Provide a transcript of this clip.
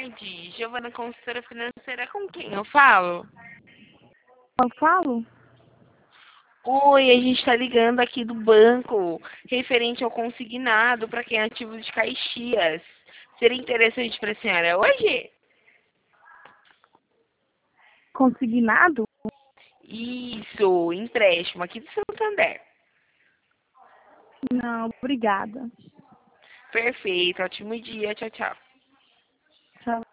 tarde. Giovana, consultora financeira, com quem eu falo? Eu falo? Oi, a gente está ligando aqui do banco, referente ao consignado para quem é ativo de Caxias. Seria interessante para a senhora hoje? Consignado? Isso, empréstimo aqui do Santander. Não, obrigada. Perfeito, ótimo dia, tchau, tchau. Tchau.